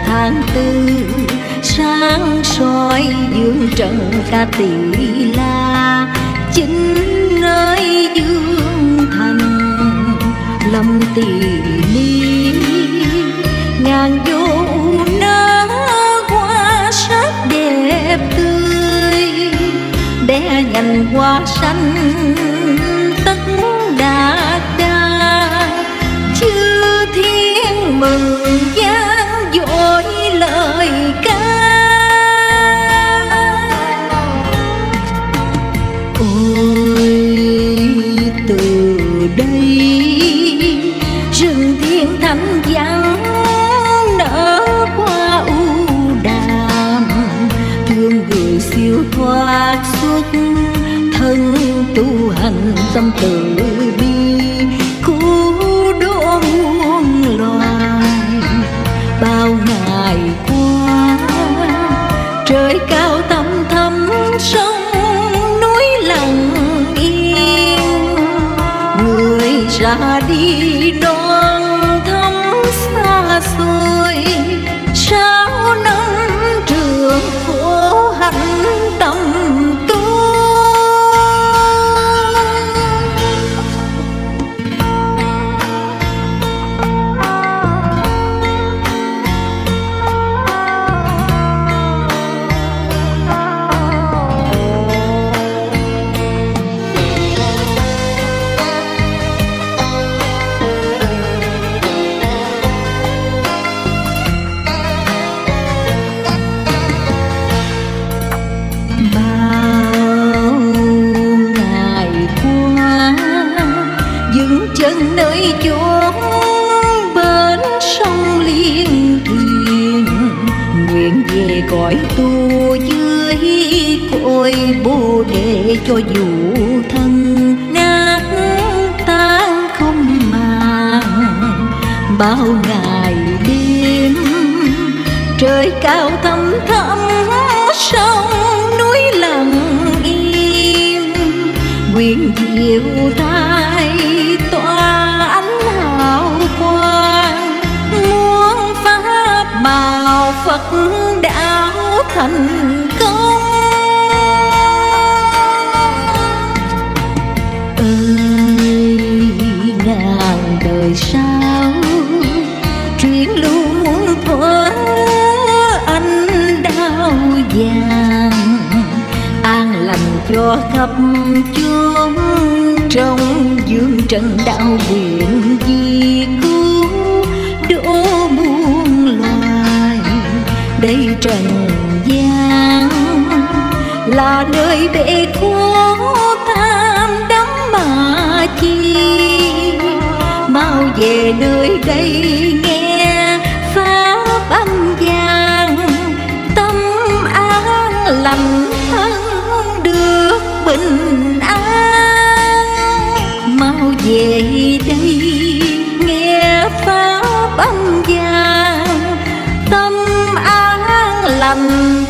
tháng tư sáng soi dương trần ca tỷ la, chính nơi dương thành lâm tỳ ni. Ngàn vô nở hoa sắc đẹp tươi, đẻ nhành hoa xanh tất đạt đa. Chư thiên mừng gian dội lời ca, ôi từ đây rừng thiên thanh vắng nở hoa u đàm. Thương người siêu thoát xuất thân tu hành tâm từ bi, cứu độ muôn loài. Bao ngày qua trời cao thăm thăm sông núi lặng yên, người ra đi đoan thăm xa xôi. Sao năm trường khổ hạnh tâm tu, chân nơi chốn bên sông Liên Thuyền. Nguyện về cõi tu dưới cội Bồ Đề, cho dù thân nát tan không màng. Bao ngày đêm trời cao thăm thẳm sông núi lặng im, nguyện diệu thay tỏa ánh hào quang. Muôn pháp màu Phật đạo thành công, ơi ngàn đời sau truyền lưu muôn thuở anh đau vàng. An lành cho khắp chốn trong dương trần đạo điện, vì cứu độ muôn loài. Đây trần gian là nơi bể khổ tham đắm mà chi. Mau về nơi đây nghe pháp âm vang, tâm an lành thân được bình an. Mau về đây nghe pháp âm vang, tâm an lành